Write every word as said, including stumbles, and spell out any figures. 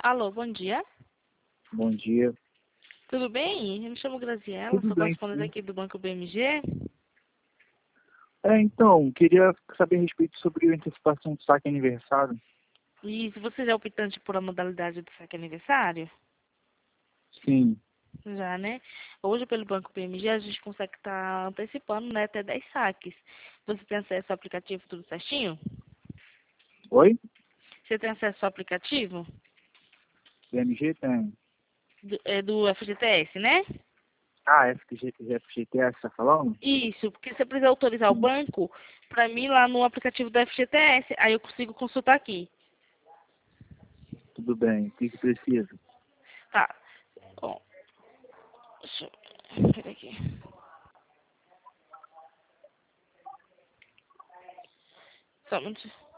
Alô, bom dia. Bom dia. Tudo bem? Eu me chamo Graziela, Tudo sou bem, correspondente sim. aqui do Banco B M G. É, então, queria saber a respeito sobre a antecipação do saque aniversário. E se você já é optante por a modalidade do saque aniversário? Sim. Já, né? Hoje, pelo Banco B M G, a gente consegue estar antecipando, né, até dez saques. Você tem acesso ao aplicativo tudo certinho? Oi? Você tem acesso ao aplicativo B M G tem. do, é, do F G T S, né? Ah, F G T S está falando? Isso, porque você precisa autorizar o Sim. banco para mim lá no aplicativo do F G T S. Aí eu consigo consultar aqui. Tudo bem. O que que precisa? Tá. Bom, deixa eu ver aqui. Só um minutinho.